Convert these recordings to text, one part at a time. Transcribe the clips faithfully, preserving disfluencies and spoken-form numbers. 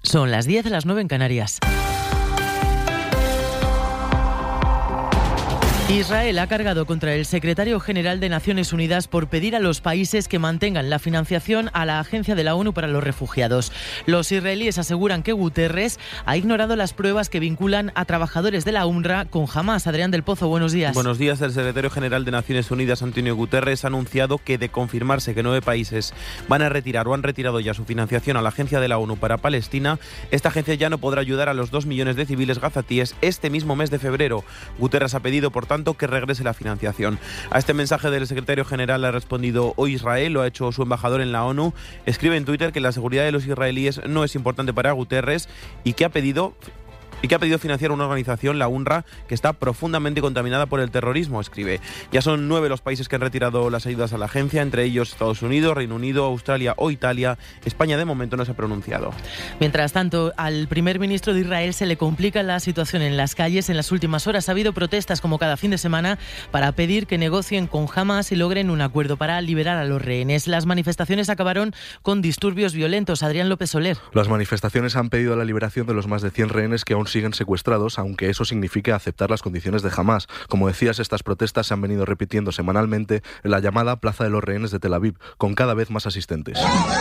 Son las diez, las nueve en Canarias. Israel ha cargado contra el secretario general de Naciones Unidas por pedir a los países que mantengan la financiación a la Agencia de la ONU para los Refugiados. Los israelíes aseguran que Guterres ha ignorado las pruebas que vinculan a trabajadores de la U N R W A con Hamás. Adrián del Pozo, buenos días. Buenos días. El secretario general de Naciones Unidas, Antonio Guterres, ha anunciado que, de confirmarse que nueve países van a retirar o han retirado ya su financiación a la Agencia de la ONU para Palestina, esta agencia ya no podrá ayudar a los dos millones de civiles gazatíes este mismo mes de febrero. Guterres ha pedido, por tanto, que regrese la financiación. A este mensaje del secretario general ha respondido hoy Israel, lo ha hecho su embajador en la ONU. Escribe en Twitter que la seguridad de los israelíes no es importante para Guterres y que ha pedido... y que ha pedido financiar una organización, la U N R W A, que está profundamente contaminada por el terrorismo, escribe. Ya son nueve los países que han retirado las ayudas a la agencia, entre ellos Estados Unidos, Reino Unido, Australia o Italia. España de momento no se ha pronunciado. Mientras tanto, al primer ministro de Israel se le complica la situación en las calles. En las últimas horas ha habido protestas como cada fin de semana para pedir que negocien con Hamás y logren un acuerdo para liberar a los rehenes. Las manifestaciones acabaron con disturbios violentos. Adrián López Soler. Las manifestaciones han pedido la liberación de los más de cien rehenes que aún siguen secuestrados, aunque eso signifique aceptar las condiciones de Hamás. Como decías, estas protestas se han venido repitiendo semanalmente en la llamada Plaza de los Rehenes de Tel Aviv, con cada vez más asistentes.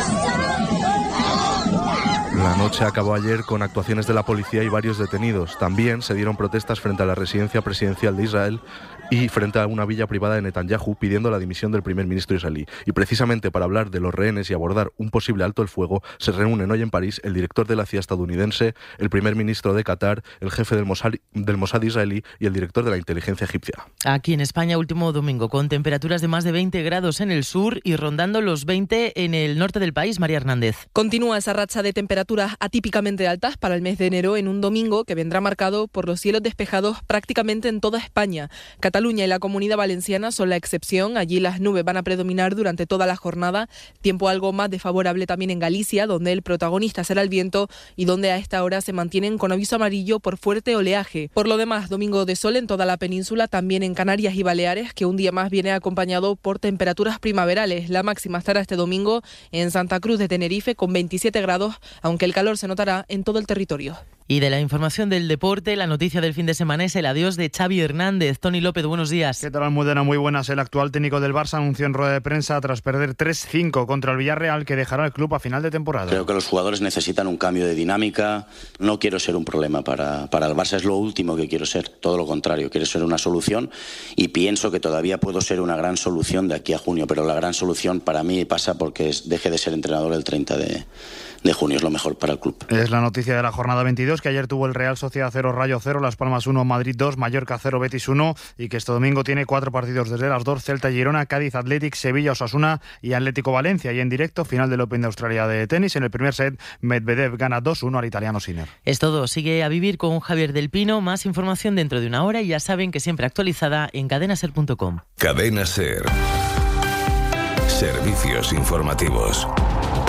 La noche acabó ayer con actuaciones de la policía y varios detenidos. También se dieron protestas frente a la residencia presidencial de Israel y frente a una villa privada de Netanyahu pidiendo la dimisión del primer ministro israelí. Y precisamente para hablar de los rehenes y abordar un posible alto el fuego, se reúnen hoy en París el director de la C I A estadounidense, el primer ministro de Qatar, el jefe del Mossad, del Mossad israelí y el director de la inteligencia egipcia. Aquí en España, último domingo, con temperaturas de más de veinte grados en el sur y rondando los veinte en el norte del país. María Hernández. Continúa esa racha de temperaturas atípicamente altas para el mes de enero en un domingo que vendrá marcado por los cielos despejados prácticamente en toda España. Cataluña y la Comunidad Valenciana son la excepción. Allí las nubes van a predominar durante toda la jornada. Tiempo algo más desfavorable también en Galicia, donde el protagonista será el viento y donde a esta hora se mantienen con aviso amarillo por fuerte oleaje. Por lo demás, domingo de sol en toda la península, también en Canarias y Baleares, que un día más viene acompañado por temperaturas primaverales. La máxima estará este domingo en Santa Cruz de Tenerife con veintisiete grados, aunque el calor se notará en todo el territorio. Y de la información del deporte, la noticia del fin de semana es el adiós de Xavi Hernández. Tony López, buenos días. ¿Qué tal, Almudena? Muy buenas. El actual técnico del Barça anunció en rueda de prensa tras perder tres cinco contra el Villarreal que dejará el club a final de temporada. Creo que los jugadores necesitan un cambio de dinámica. No quiero ser un problema para, para el Barça, es lo último que quiero ser. Todo lo contrario, quiero ser una solución y pienso que todavía puedo ser una gran solución de aquí a junio, pero la gran solución para mí pasa porque es, deje de ser entrenador el treinta de junio, es lo mejor para el club. Es la noticia de la jornada veintidós, que ayer tuvo el Real Sociedad cero, Rayo cero, Las Palmas uno, Madrid dos, Mallorca cero, Betis uno, y que este domingo tiene cuatro partidos desde las dos: Celta, Girona, Cádiz, Athletic, Sevilla, Osasuna y Atlético Valencia. Y en directo, final del Open de Australia de tenis. En el primer set, Medvedev gana dos uno al italiano Sinner. Es todo. Sigue a vivir con Javier del Pino. Más información dentro de una hora y ya saben que siempre actualizada en cadena ser punto com. Cadena Ser. Servicios informativos.